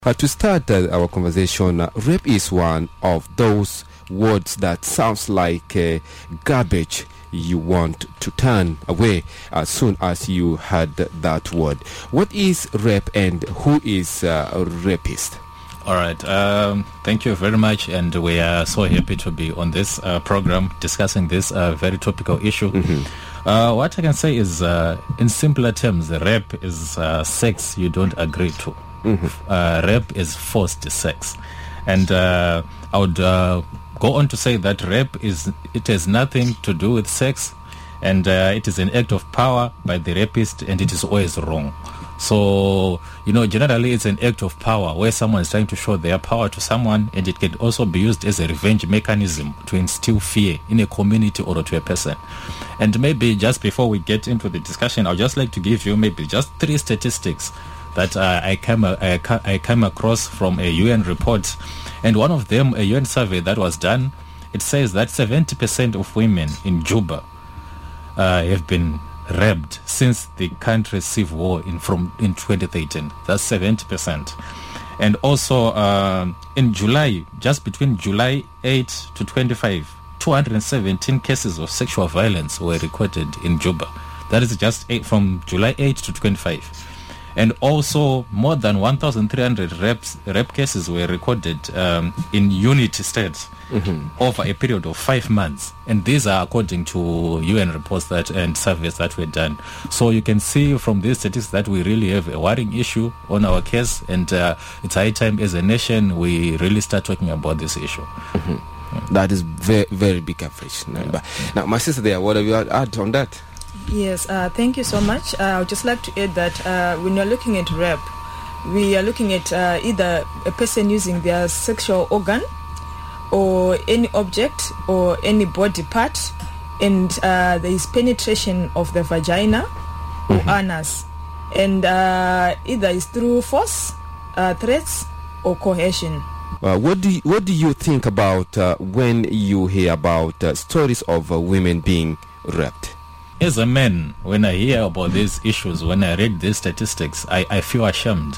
To start our conversation, rape is one of those words that sounds like garbage you want to turn away as soon as you heard that word. What is rape and who is a rapist? All right. Thank you very much. And we are so happy to be on this program discussing this very topical issue. Mm-hmm. What I can say is, in simpler terms, rape is sex you don't agree to. Mm-hmm. Rape is forced sex. And I would go on to say that rape has nothing to do with sex, and it is an act of power by the rapist, and it is always wrong. So, generally it's an act of power where someone is trying to show their power to someone, and it can also be used as a revenge mechanism to instill fear in a community or to a person. And maybe just before we get into the discussion, I'd just like to give you maybe just 3 statistics that I came across from a UN report. And one of them, a UN survey that was done, it says that 70% of women in Juba have been raped since the country's civil war in 2013. That's 70%. And also in July, just between July 8 to 25, 217 cases of sexual violence were recorded in Juba. That is just from July 8 to 25. And also more than 1,300 rape cases were recorded in Unity State over a period of 5 months. And these are according to UN reports and surveys that were done. So you can see from these statistics that we really have a worrying issue on our case, and it's high time as a nation we really start talking about this issue. Mm-hmm. That is very, very big average number. Yeah. Now, my sister there, what have you add on that? Yes, thank you so much. I would just like to add that when you're looking at rape, we are looking at either a person using their sexual organ or any object or any body part, and there is penetration of the vagina or anus, and either is through force, threats, or coercion. What do you think about when you hear about stories of women being raped? As a man, when I hear about these issues, when I read these statistics, I feel ashamed.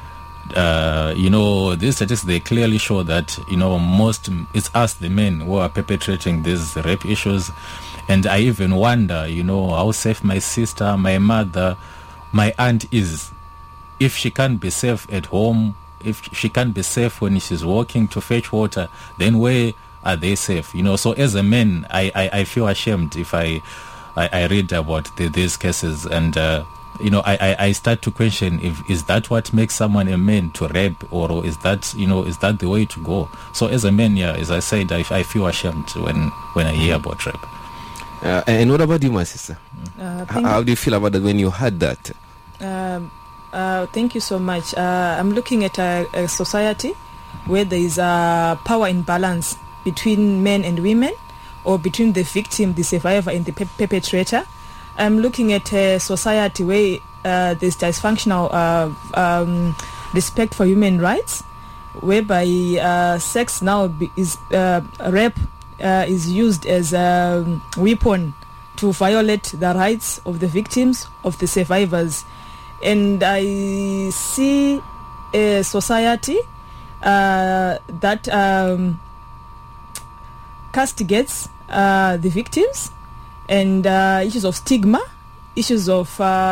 These statistics, they clearly show that, it's us, the men, who are perpetrating these rape issues. And I even wonder, how safe my sister, my mother, my aunt is. If she can't be safe at home, if she can't be safe when she's walking to fetch water, then where are they safe? So as a man, I feel ashamed if I read about these cases, and I start to question is that what makes someone a man to rape, or is that the way to go? So as a man, as I said, I feel ashamed when I hear about rape. And what about you, my sister? How do you feel about that when you heard that? Thank you so much. I'm looking at a society where there is a power imbalance between men and women, or between the victim, the survivor, and the perpetrator. I'm looking at a society where there's dysfunctional respect for human rights, whereby sex now is rape is used as a weapon to violate the rights of the victims, of the survivors. And I see a society that castigates the victims, and issues of stigma, issues of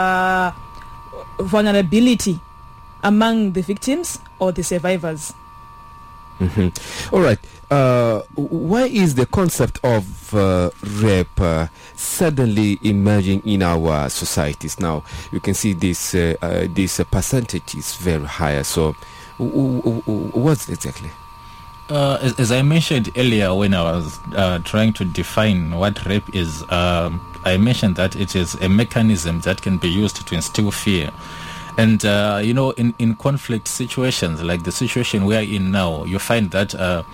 vulnerability among the victims or the survivors. Mm-hmm. All right. Why is the concept of rape suddenly emerging in our societies now? You can see this percentage is very high. So what's exactly? As I mentioned earlier when I was trying to define what rape is, I mentioned that it is a mechanism that can be used to instill fear. And, in conflict situations, like the situation we are in now, you find that,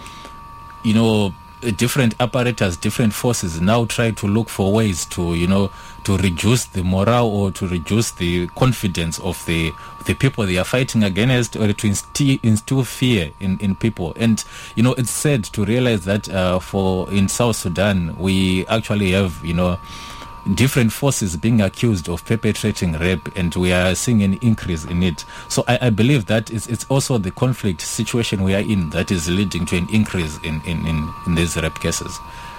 different apparatus, different forces now try to look for ways to, to reduce the morale or to reduce the confidence of the people they are fighting against, or to instill fear in people. And, it's sad to realize that in South Sudan, we actually have, different forces being accused of perpetrating rape, and we are seeing an increase in it. So I believe that it's also the conflict situation we are in that is leading to an increase in these rape cases.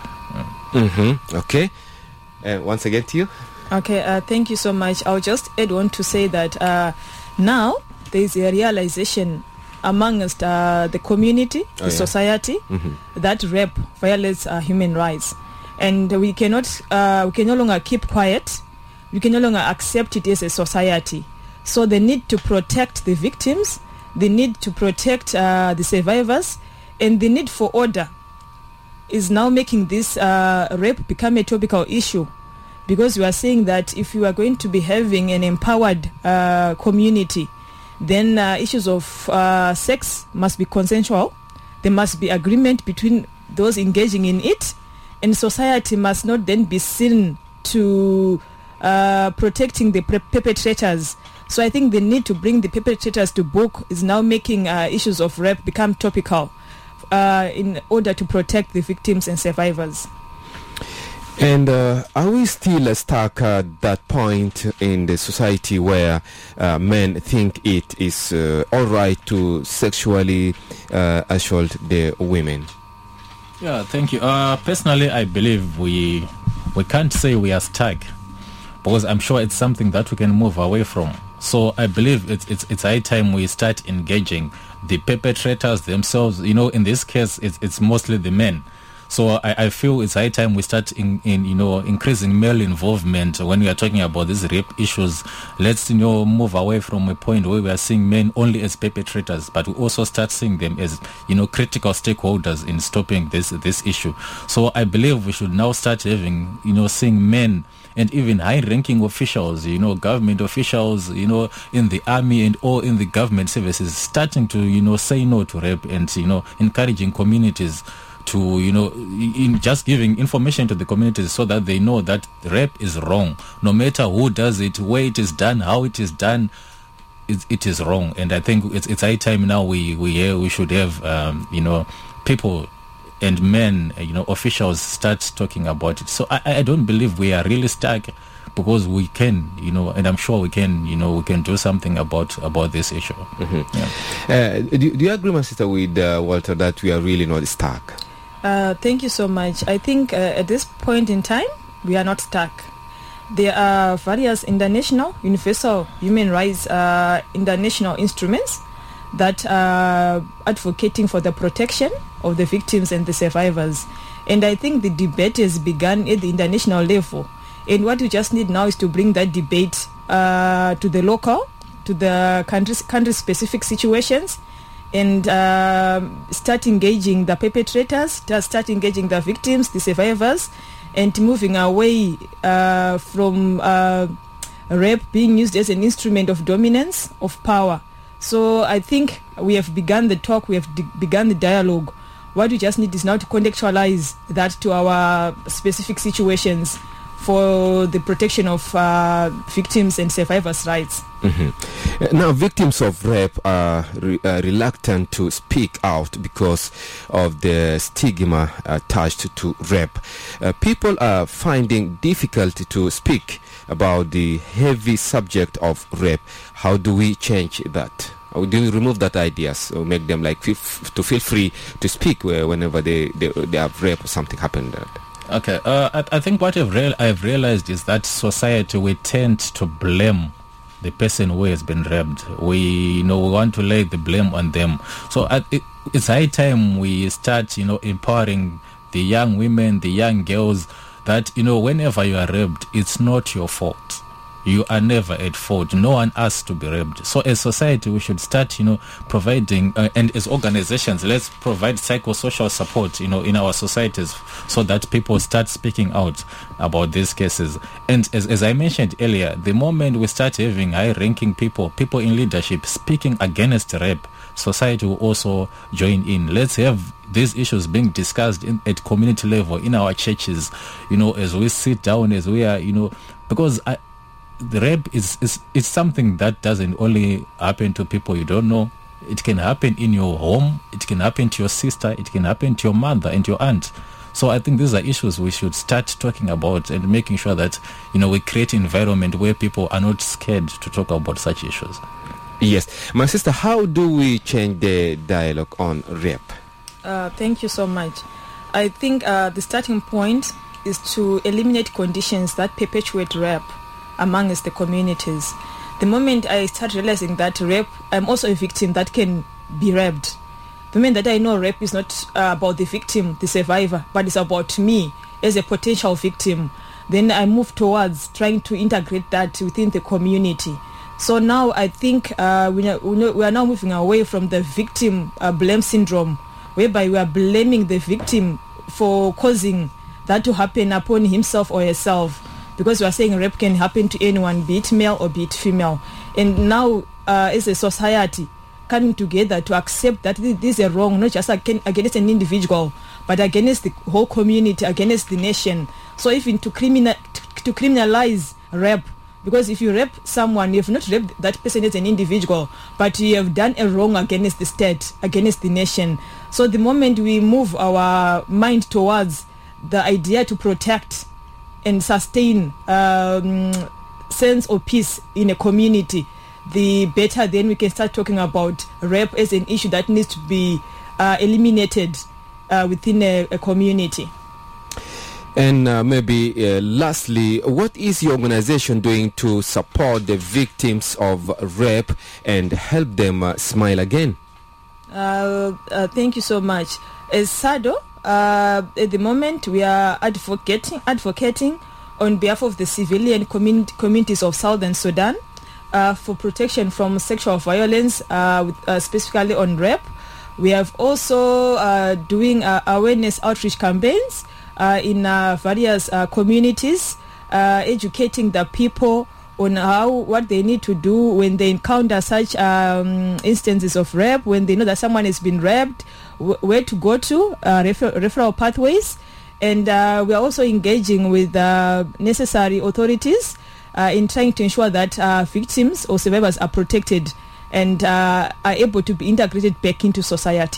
Okay. Once again to you. Okay, thank you so much. I'll just add on to say that now there is a realization amongst the community, the society, that rape violates human rights. And we can no longer keep quiet. We can no longer accept it as a society. So the need to protect the victims, the need to protect the survivors, and the need for order is now making this rape become a topical issue. Because we are saying that if you are going to be having an empowered community, then issues of sex must be consensual. There must be agreement between those engaging in it. And society must not then be seen to protecting the perpetrators. So I think the need to bring the perpetrators to book is now making issues of rape become topical in order to protect the victims and survivors. And are we still stuck at that point in the society where men think it is all right to sexually assault the women? Yeah, thank you. Personally, I believe we can't say we are stuck, because I'm sure it's something that we can move away from. So I believe it's high time we start engaging the perpetrators themselves. In this case, it's mostly the men. So I feel it's high time we start increasing male involvement when we are talking about these rape issues. Let's move away from a point where we are seeing men only as perpetrators, but we also start seeing them as critical stakeholders in stopping this issue. So I believe we should now start having seeing men and even high-ranking officials, government officials, in the army and all in the government services, starting to say no to rape and encouraging communities to in just giving information to the communities so that they know that rape is wrong, no matter who does it, where it is done, how it is done. It is wrong. And I think it's high time now we should have people and men, officials start talking about it. So I don't believe we are really stuck, because we can, and I'm sure we can do something about this issue. Yeah. Do you agree, my sister, with Walter, that we are really not stuck? Thank you so much. I think at this point in time, we are not stuck. There are various international, universal human rights international instruments that are advocating for the protection of the victims and the survivors. And I think the debate has begun at the international level. And what we just need now is to bring that debate to the local, to the country-specific situations, and start engaging the perpetrators, start engaging the victims, the survivors, and moving away from rape being used as an instrument of dominance, of power. So I think we have begun the talk, we have begun the dialogue. What we just need is now to contextualize that to our specific situations for the protection of victims and survivors' rights. Now, victims of rape are reluctant to speak out because of the stigma attached to rape. People are finding difficulty to speak about the heavy subject of rape. How do we change that? How do we remove that ideas or make them to feel free to speak whenever they have rape or something happened? Okay, I think what I've realized is that society, we tend to blame the person who has been raped. We want to lay the blame on them. So it's high time we start empowering the young women, the young girls, that whenever you are raped, it's not your fault. You are never at fault. No one asked to be raped. So as society, we should start, providing, and as organizations, let's provide psychosocial support, in our societies, so that people start speaking out about these cases. And as I mentioned earlier, the moment we start having high-ranking people in leadership speaking against rape, society will also join in. Let's have these issues being discussed at community level, in our churches, as we sit down, as we are, because the rape is something that doesn't only happen to people you don't know. It can happen in your home, it can happen to your sister, it can happen to your mother and your aunt. So I think these are issues we should start talking about and making sure that, we create an environment where people are not scared to talk about such issues. Yes. My sister, how do we change the dialogue on rape? Thank you so much. I think the starting point is to eliminate conditions that perpetuate rape amongst the communities. The moment I start realizing that rape, I'm also a victim that can be raped. The moment that I know rape is not about the victim, the survivor, but it's about me as a potential victim, then I move towards trying to integrate that within the community. So now I think we are now moving away from the victim blame syndrome, whereby we are blaming the victim for causing that to happen upon himself or herself, because we are saying rape can happen to anyone, be it male or be it female. And now as a society coming together to accept that this is a wrong, not just against an individual, but against the whole community, against the nation. So even to criminalize rape, because if you rape someone, you have not raped that person as an individual, but you have done a wrong against the state, against the nation. So the moment we move our mind towards the idea to protect and sustain sense of peace in a community, the better then we can start talking about rape as an issue that needs to be eliminated within a community. And maybe lastly, what is your organization doing to support the victims of rape and help them smile again? Thank you so much. As SADO, at the moment we are advocating on behalf of the civilian communities of Southern Sudan for protection from sexual violence, specifically on rape. We have also doing awareness outreach campaigns in various communities, educating the people on what they need to do when they encounter such instances of rape, when they know that someone has been raped, where to go to, referral pathways. And we are also engaging with necessary authorities in trying to ensure that victims or survivors are protected and are able to be integrated back into society.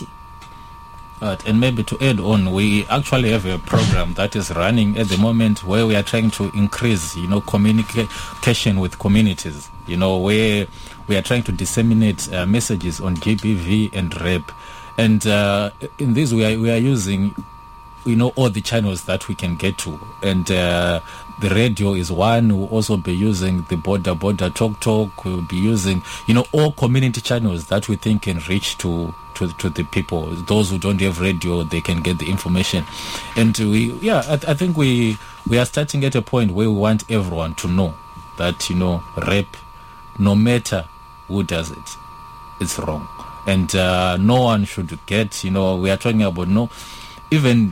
And maybe to add on, we actually have a program that is running at the moment where we are trying to increase, communication with communities, where we are trying to disseminate messages on GBV and rape. And in this, we are using, all the channels that we can get to. And the radio is one. We'll also be using the border talk. We'll be using, all community channels that we think can reach to the people. Those who don't have radio, they can get the information. And I think we are starting at a point where we want everyone to know that, rape, no matter who does it, it's wrong. And no one should get, we are talking about even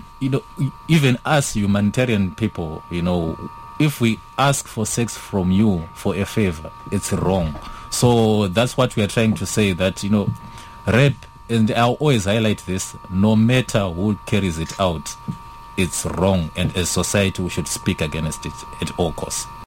us humanitarian people, if we ask for sex from you for a favor, it's wrong. So that's what we are trying to say, that, rape, and I'll always highlight this, no matter who carries it out, it's wrong. And as society, we should speak against it at all costs.